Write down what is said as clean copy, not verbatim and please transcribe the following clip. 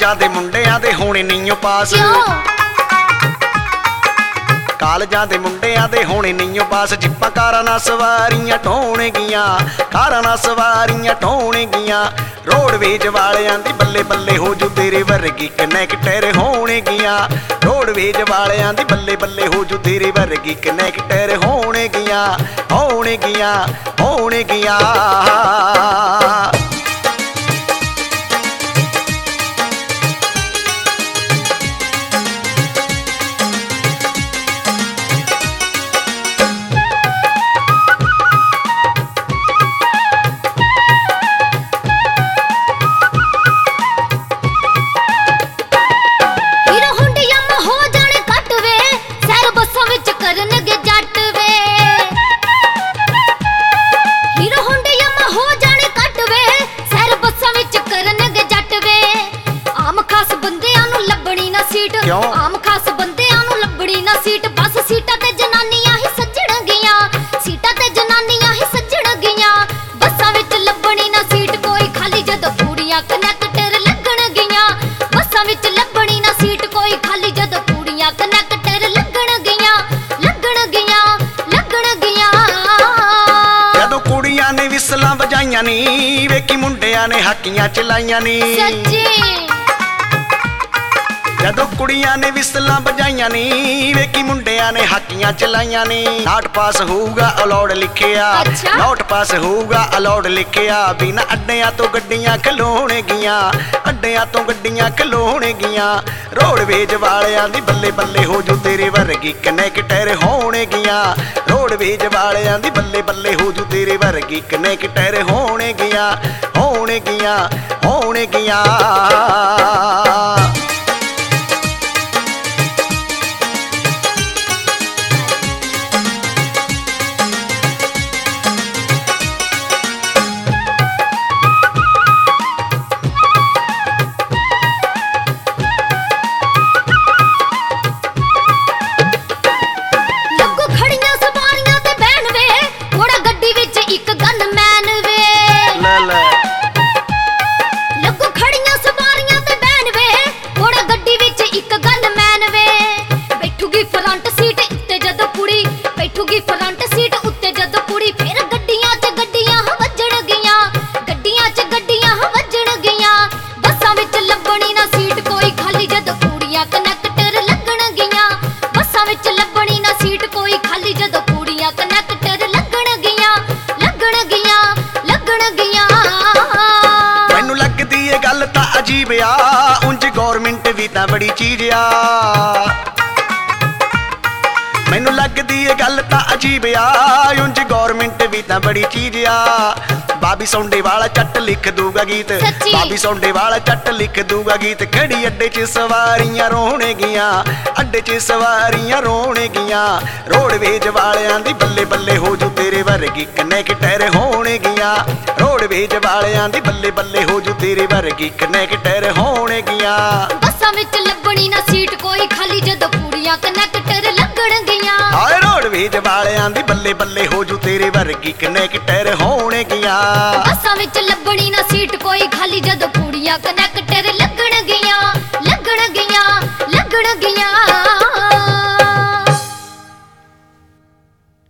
ਕਾਲਜਾਂ ਦੇ ਮੁੰਡਿਆਂ ਦੇ ਹੋਣੇ ਨਹੀਂ ਓ ਪਾਸ। ਕਾਲਜਾਂ ਦੇ ਮੁੰਡਿਆਂ ਦੇ ਹੋਣੇ ਨਹੀਂ ਓ ਪਾਸ। ਜਿੱਪਾਂ ਕਾਰਾਂ ਨਾਲ ਸਵਾਰੀਆਂ ਢੋਣਗੀਆਂ, ਕਾਰਾਂ ਨਾਲ ਸਵਾਰੀਆਂ ਢੋਣਗੀਆਂ। ਰੋਡਵੇਜ ਵਾਲਿਆਂ ਦੀ ਬੱਲੇ ਬੱਲੇ ਹੋ ਜੂ ਤੇਰੇ ਵਰਗੀ ਕਨੈਕਟਰ ਹੋਣਗੀਆਂ। ਰੋਡਵੇਜ ਵਾਲਿਆਂ ਦੀ ਬੱਲੇ ਬੱਲੇ ਹੋ ਜੂ ਤੇਰੇ ਵਰਗੀ ਕਨੈਕਟਰ ਹੋਣਗੀਆਂ, ਹੋਣਗੀਆਂ, ਹੋਣਗੀਆਂ। ਆਮ ਖਾਸ ਬੰਦਿਆਂ ਨੂੰ ਲੱਭਣੀ ਨਾ ਸੀਟ। ਬਸ ਸੀਟਾਂ ਤੇ ਜਨਾਨੀਆਂ ਹੀ ਸੱਜਣਗੀਆਂ, ਸੀਟਾਂ ਤੇ ਜਨਾਨੀਆਂ ਹੀ ਸੱਜਣਗੀਆਂ। ਬੱਸਾਂ ਵਿੱਚ ਲੱਭਣੀ ਨਾ ਸੀਟ ਕੋਈ ਖਾਲੀ ਜਦੋਂ ਕੁੜੀਆਂ ਕਨੈਕਟਰ ਲੱਗਣਗੀਆਂ। ਬੱਸਾਂ ਵਿੱਚ ਲੱਭਣੀ ਨਾ ਸੀਟ ਕੋਈ ਖਾਲੀ ਜਦੋਂ ਕੁੜੀਆਂ ਕਨੈਕਟਰ ਲੱਗਣਗੀਆਂ, ਲੱਗਣਗੀਆਂ, ਲੱਗਣਗੀਆਂ। ਜਦੋਂ ਕੁੜੀਆਂ ਨੇ ਵਿਸਲਾਂ ਵਜਾਈਆਂ ਨੀ, ਵੇਖੀ ਮੁੰਡਿਆਂ ਨੇ ਹਾਕੀਆਂ ਚਲਾਈਆਂ ਨੀ। ਸੱਚੀ ਜਦੋਂ ਕੁੜੀਆਂ ਨੇ ਵਿਸਲਾਂ ਵਜਾਈਆਂ ਨੀ, ਵੇਖੀ ਮੁੰਡਿਆਂ ਨੇ ਹਾਕੀਆਂ ਚਲਾਈਆਂ ਨੀ। ਨਾਟ ਪਾਸ ਹੋਊਗਾ ਅਲਾਉਡ ਲਿਖਿਆ, ਨਾਟ ਪਾਸ ਹੋਊਗਾ ਅਲਾਉਡ ਲਿਖਿਆ। ਬਿਨਾਂ ਅੱਡਿਆਂ ਤੋਂ ਗੱਡੀਆਂ ਖਲੋਣਗੀਆਂ, ਅੱਡਿਆਂ ਤੋਂ ਗੱਡੀਆਂ ਖਲੋਣਗੀਆਂ। ਰੋਡਵੇਜ ਵਾਲਿਆਂ ਦੀ ਬੱਲੇ ਬੱਲੇ ਹੋ ਜੂ ਤੇਰੇ ਵਰਗੀ ਕਨੈਕਟਰ ਹੋਣਗੀਆਂ। ਰੋਡਵੇਜ ਵਾਲਿਆਂ ਦੀ ਬੱਲੇ ਬੱਲੇ ਹੋ ਜੂ ਤੇਰੇ ਵਰਗੀ ਕਨੈਕਟਰ ਹੋਣਗੀਆਂ, ਹੋਣਗੀਆਂ, ਹੋਣਗੀਆਂ। ਫਰੰਟ ਸੀਟ ਉੱਤੇ ਜਦੋਂ ਕੁੜੀ ਫਿਰ ਗੱਡੀਆਂ 'ਚ ਗੱਡੀਆਂ ਵੱਜਣਗੀਆਂ, ਗੱਡੀਆਂ 'ਚ ਗੱਡੀਆਂ ਵੱਜਣਗੀਆਂ। ਬੱਸਾਂ ਵਿੱਚ ਲੱਭਣੀ ਨਾ ਸੀਟ ਕੋਈ ਖਾਲੀ ਜਦੋਂ ਕੁੜੀਆਂ ਕਨੈਕਟਰ ਲੱਗਣਗੀਆਂ। ਬੱਸਾਂ ਵਿੱਚ ਲੱਭਣੀ ਨਾ ਸੀਟ ਕੋਈ ਖਾਲੀ ਜਦੋਂ ਕੁੜੀਆਂ ਕਨੈਕਟਰ ਲੱਗਣਗੀਆਂ, ਲੱਗਣਗੀਆਂ, ਲੱਗਣਗੀਆਂ। ਮੈਨੂੰ ਲੱਗਦੀ ਏ ਗੱਲ ਤਾਂ ਅਜੀਬ ਆ, ਉਂਝ ਗੌਰਮਿੰਟ ਵੀ ਤਾਂ ਬੜੀ ਚੀਜ਼ ਆ। ਮੈਨੂੰ ਲੱਗਦੀ ਏ ਗੱਲ ਤਾਂ ਅਜੀਬ ਆ, ਉਂਝ ਗੌਰਮਿੰਟ ਵੀ ਤਾਂ ਬੜੀ ਚੀਜ਼ ਆ। ਬਾਬੀ ਸੌਂਡੇ ਵਾਲਾ ਚੱਟ ਲਿਖ ਦੂਗਾ ਗੀਤ, ਬਾਬੀ ਸੌਂਡੇ ਵਾਲਾ ਚੱਟ ਲਿਖ ਦੂਗਾ ਗੀਤ। ਖੜੀ ਅੱਡੇ 'ਚ ਸਵਾਰੀਆਂ ਰੋਣਗੀਆਂ, ਅੱਡੇ 'ਚ ਸਵਾਰੀਆਂ ਰੋਣਗੀਆਂ। ਰੋਡਵੇਜ ਵਾਲਿਆਂ ਦੀ ਬੱਲੇ ਬੱਲੇ ਹੋ ਜੂ ਤੇਰੇ ਵਰਗੀ ਕਨੈਕਟਰ ਹੋਣਗੀਆਂ। ਰੋਡਵੇਜ ਵਾਲਿਆਂ ਦੀ ਬੱਲੇ ਬੱਲੇ ਹੋ ਜੂ ਤੇਰੇ ਵਰਗੀ ਕਨੈਕਟਰ ਹੋਣਗੀਆਂ। ਬੱਸਾਂ ਵਿੱਚ ਲੱਭਣੀ ਨਾ ਸੀਟ ਕੋਈ ਖਾਲੀ ਜਦੋਂ ਕੁੜੀਆਂ ਕਨੈਕਟਰ ਲੱਗਣਗੀਆਂ। ਹਾਏ ਰੋਡਵੇਜ ਵਾਲਿਆਂ ਦੀ ਬੱਲੇ ਬੱਲੇ ਹੋ ਜੂ ਤੇਰੇ ਵਰਗੀ ਕਨੈਕਟਰ ਹੋਣਗੀਆਂ। ਬੱਸਾਂ ਵਿੱਚ ਲੱਭਣੀ ਨਾ ਸੀਟ ਕੋਈ ਖਾਲੀ ਜਦੋਂ ਕੁੜੀਆਂ ਕਨੈਕਟਰ